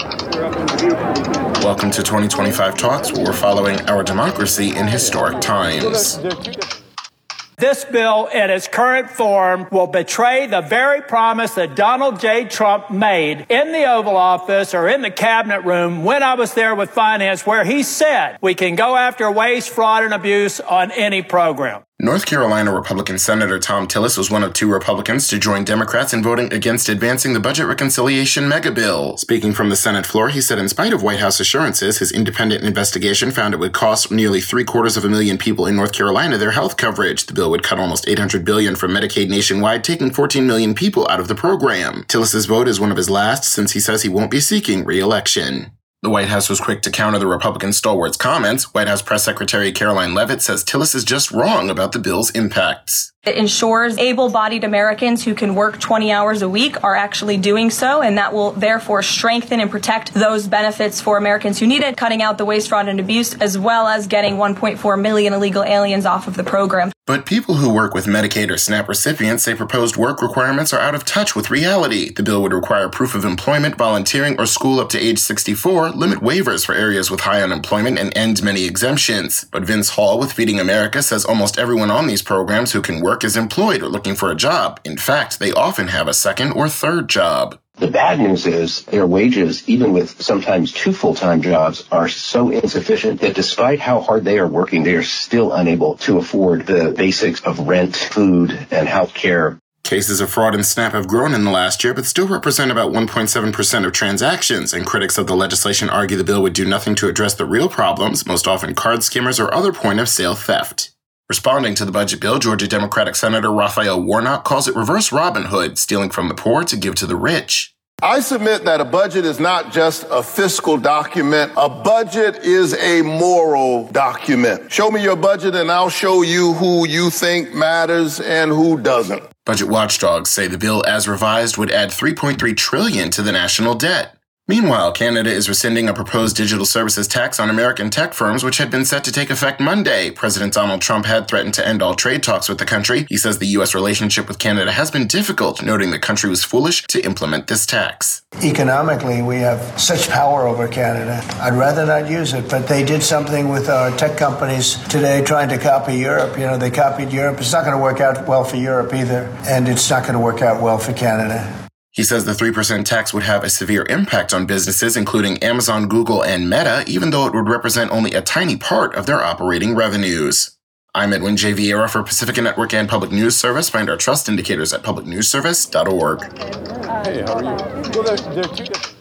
Welcome to 2025 Talks, where we're following our democracy in historic times. This bill in its current form will betray the very promise that Donald J. Trump made in the Oval Office or in the cabinet room when I was there with finance, where he said we can go after waste, fraud, and abuse on any program. North Carolina Republican Senator Thom Tillis was one of two Republicans to join Democrats in voting against advancing the budget reconciliation mega bill. Speaking from the Senate floor, he said in spite of White House assurances, his independent investigation found it would cost nearly 750,000 people in North Carolina their health coverage. The bill would cut almost $800 billion from Medicaid nationwide, taking 14 million people out of the program. Tillis's vote is one of his last, since he says he won't be seeking re-election. The White House was quick to counter the Republican stalwart's comments. White House Press Secretary Caroline Leavitt says Tillis is just wrong about the bill's impacts. It ensures able-bodied Americans who can work 20 hours a week are actually doing so, and that will therefore strengthen and protect those benefits for Americans who need it, cutting out the waste, fraud, and abuse, as well as getting 1.4 million illegal aliens off of the program. But people who work with Medicaid or SNAP recipients say proposed work requirements are out of touch with reality. The bill would require proof of employment, volunteering, or school up to age 64, limit waivers for areas with high unemployment, and end many exemptions. But Vince Hall with Feeding America says almost everyone on these programs who can work is employed or looking for a job. In fact, they often have a second or third job. The bad news is their wages, even with sometimes two full-time jobs, are so insufficient that despite how hard they are working, they are still unable to afford the basics of rent, food, and health care. Cases of fraud in SNAP have grown in the last year, but still represent about 1.7% of transactions, and critics of the legislation argue the bill would do nothing to address the real problems, most often card skimmers or other point-of-sale theft. Responding to the budget bill, Georgia Democratic Senator Raphael Warnock calls it reverse Robin Hood, stealing from the poor to give to the rich. I submit that a budget is not just a fiscal document. A budget is a moral document. Show me your budget and I'll show you who you think matters and who doesn't. Budget watchdogs say the bill as revised would add $3.3 trillion to the national debt. Meanwhile, Canada is rescinding a proposed digital services tax on American tech firms, which had been set to take effect Monday. President Donald Trump had threatened to end all trade talks with the country. He says the U.S. relationship with Canada has been difficult, noting the country was foolish to implement this tax. Economically, we have such power over Canada. I'd rather not use it, but they did something with our tech companies today trying to copy Europe. They copied Europe. It's not going to work out well for Europe either, and it's not going to work out well for Canada. He says the 3% tax would have a severe impact on businesses, including Amazon, Google, and Meta, even though it would represent only a tiny part of their operating revenues. I'm Edwin J. Vieira for Pacifica Network and Public News Service. Find our trust indicators at publicnewsservice.org. Hey, how are you? Well,